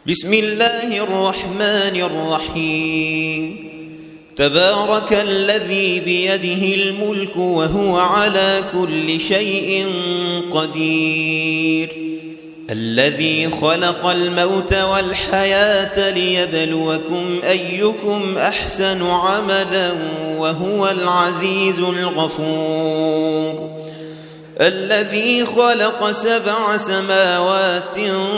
بسم الله الرحمن الرحيم. تبارك الذي بيده الملك وهو على كل شيء قدير، الذي خلق الموت والحياة ليبلوكم أيكم أحسن عملا وهو العزيز الغفور. الذي خلق 7 سماوات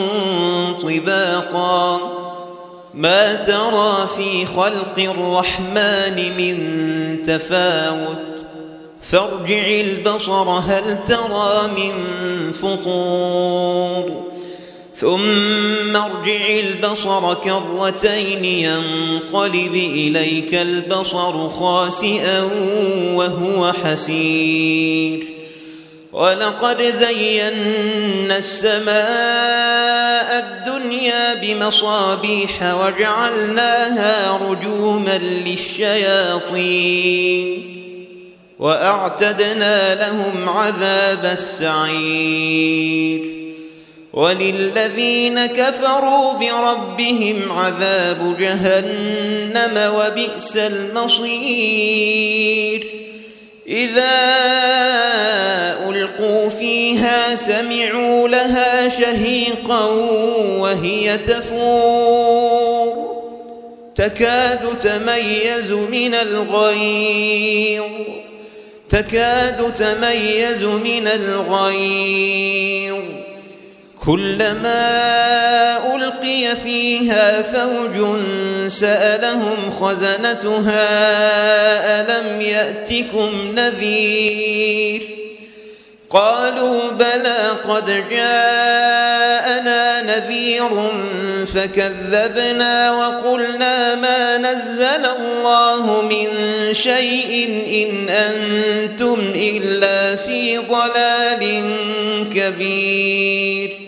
طباقا، ما ترى في خلق الرحمن من تفاوت، فارجع البصر هل ترى من فطور، ثم ارجع البصر كرتين ينقلب إليك البصر خاسئا وهو حسير. ولقد زينا السماء الدنيا بمصابيح وجعلناها رجوما للشياطين وأعتدنا لهم عذاب السعير. وللذين كفروا بربهم عذاب جهنم وبئس المصير. إذا ألقوا فيها سمعوا لها شهيقا وهي تفور تكاد تميز من الغيظ كلما ألقي فيها فوج سألهم خزنتها ألم يأتكم نذير، قالوا بلى قد جاءنا نذير فكذبنا وقلنا ما نزل الله من شيء إن أنتم إلا في ضلال كبير.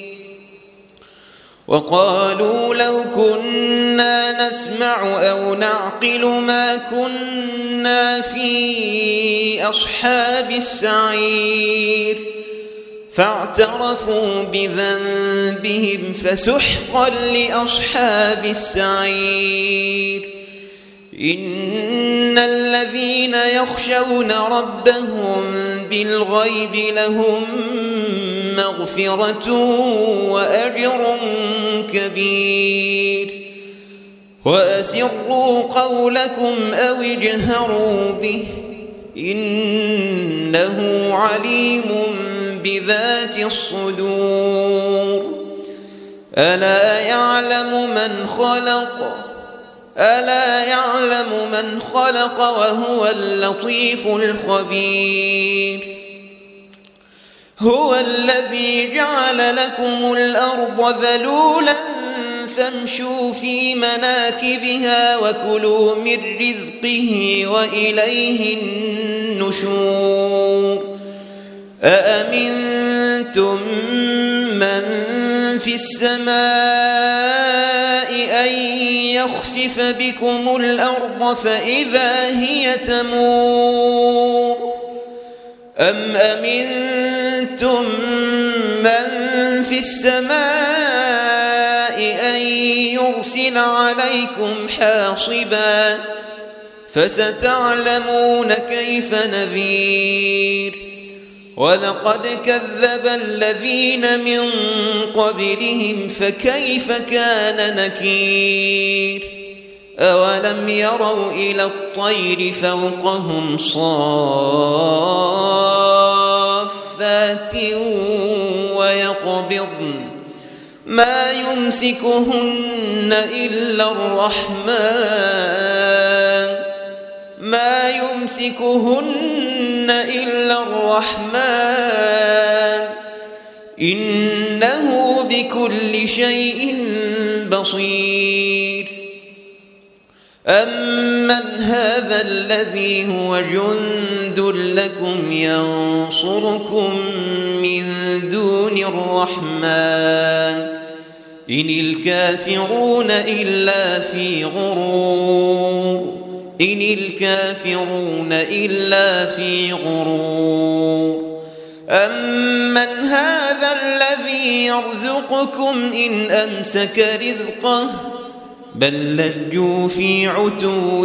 وقالوا لو كنا نسمع أو نعقل ما كنا في أصحاب السعير، فاعترفوا بذنبهم فسحقا لأصحاب السعير. إن الذين يخشون ربهم بالغيب لهم مغفرة وأجر كبير. وأسروا قولكم أو اجهروا به إنه عليم بذات الصدور. ألا يعلم من خلق وهو اللطيف الخبير. هو الذي جعل لكم الأرض ذلولا فامشوا في مناكبها وكلوا من رزقه وإليه النشور. أأمنتم من في السماء أن يخسف بكم الأرض فإذا هي تمور، أم أمنتم من في السماء أن يرسل عليكم حاصبا فستعلمون كيف نذير. ولقد كذب الذين من قبلهم فكيف كان نكير. أولم يروا إلى الطير فوقهم صافات ويقبضن ما يمسكهن إلا الرحمن إنه بكل شيء بصير. أمن هذا الذي هو جند لكم ينصركم من دون الرحمن إن الكافرون إلا في غرور. أمن هذا الذي يرزقكم إن أمسك رزقه بل لجوا في عتو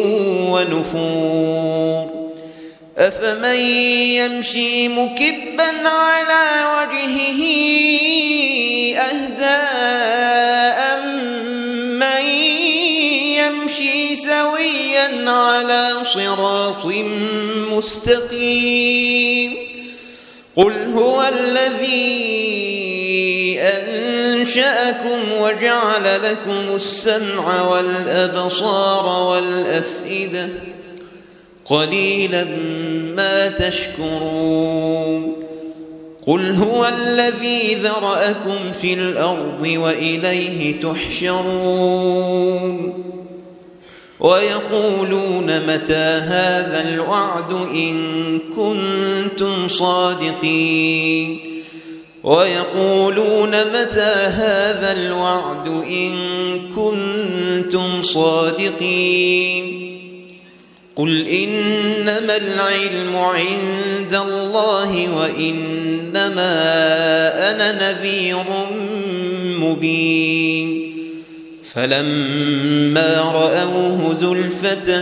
ونفور أفمن يمشي مكبا على وجهه أهدى أمن يمشي سويا على صراط مستقيم قل هو الذي أنشأكم وجعل لكم السمع والأبصار والأفئدة قليلا ما تشكرون قل هو الذي ذرأكم في الأرض وإليه تحشرون ويقولون متى هذا الوعد إن كنتم صادقين ويقولون متى هذا الوعد إن كنتم صادقين قل إنما العلم عند الله وإنما أنا نذير مبين فلما رأوه زلفة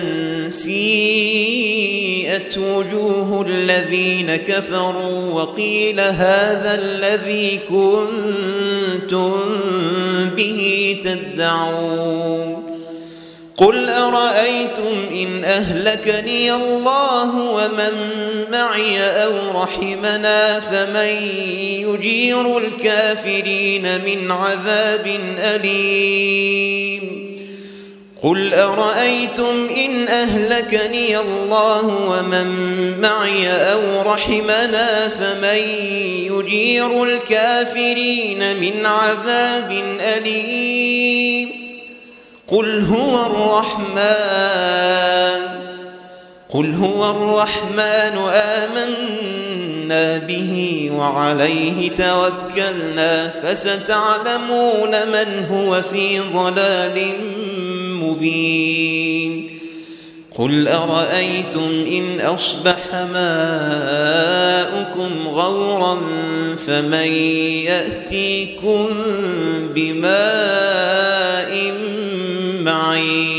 سيئت وجوه الذين كفروا وقيل هذا الذي كنتم به تدعون قل أرأيتم إن أهلكني الله ومن معي أو رحمنا فمن يجير الكافرين من عذاب أليم قل أرأيتم إن أهلكني الله ومن معي أو رحمنا فمن يجير الكافرين من عذاب أليم قل هو الرحمن آمنا به وعليه توكلنا فستعلمون من هو في ضلال مبين قل أرأيتم إن أصبح ماؤكم غورا فمن يأتيكم بماء معين